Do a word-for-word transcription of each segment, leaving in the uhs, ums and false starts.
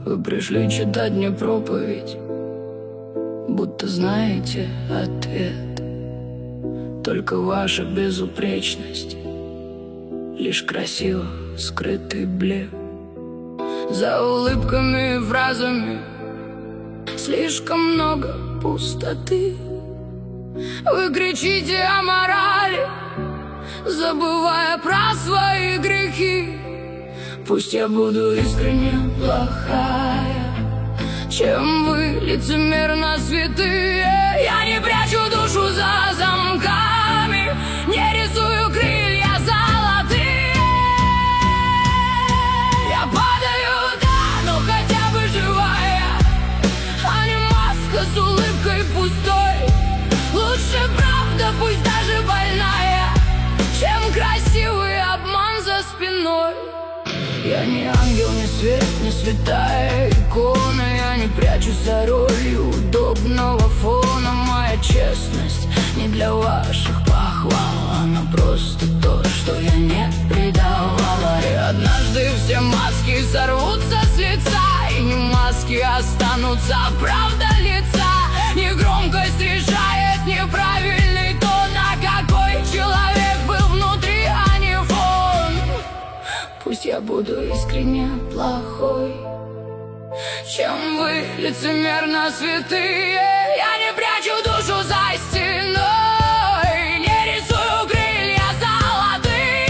Вы пришли читать мне проповедь, будто знаете ответ. Только ваша безупречность лишь красиво скрытый блеф. За улыбками и фразами слишком много пустоты. Вы кричите о морали, забывая про свои грехи. Пусть я буду искренне плохая, чем вы лицемерно святые. Я не прячу душу за замками, не рисую крылья золотые. Я падаю, да, но хотя бы живая, а не маска с улыбкой пустой. Лучше правда, пусть даже больная, чем красивый обман за спиной. Я не ангел, не свет, не святая икона. Я не прячусь за ролью удобного фона. Моя честность не для ваших похвал, она просто то, что я не предавала. И однажды все маски сорвутся с лица, и не маски останутся, а правда лица. Не громкость решает неправильный тон, а какой человек был внутри, а не фон. Пусть я буду искренне плохой, чем вы лицемерно святые. Я не прячу душу за стеной, не рисую крылья золотые.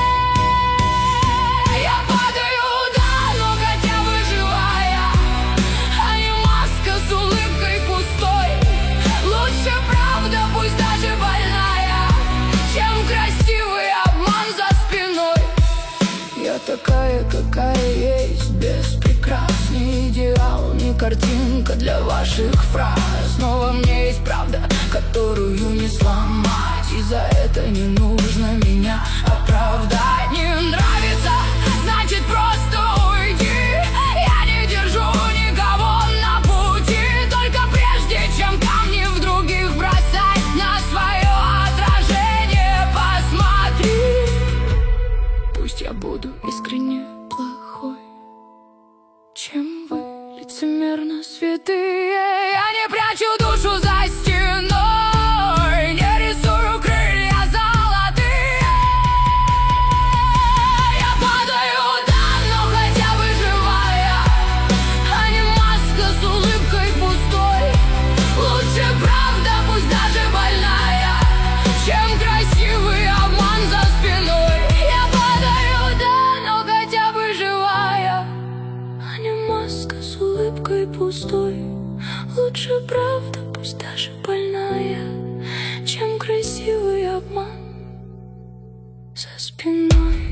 Я падаю, да, но хотя бы живая, а не маска с улыбкой пустой. Лучше правда, пусть даже больная, чем красивый обман за спиной. Я такая, какая есть, без прикрас, не идеал, не картинка для ваших фраз. Но во мне есть правда, которую не сломать, и за это не нужно меня оправдать. Не нравится, значит просто уйди. Я не держу никого на пути, только прежде чем камни в других бросать, на свое отражение посмотри. Пусть я буду искренне плохой, чем вы лицемерно святые. Я не прячу душу за стеной, не рисую крылья золотые. Я падаю, да, но хотя бы живая, а не маска с улыбкой пустой. Лучше правда, пусть даже больная, чем красивый обман за спиной. Я падаю, да, но хотя бы живая, а не маска с улыбкой пустой. Лучше правда, пусть даже больная, чем красивый обман за спиной.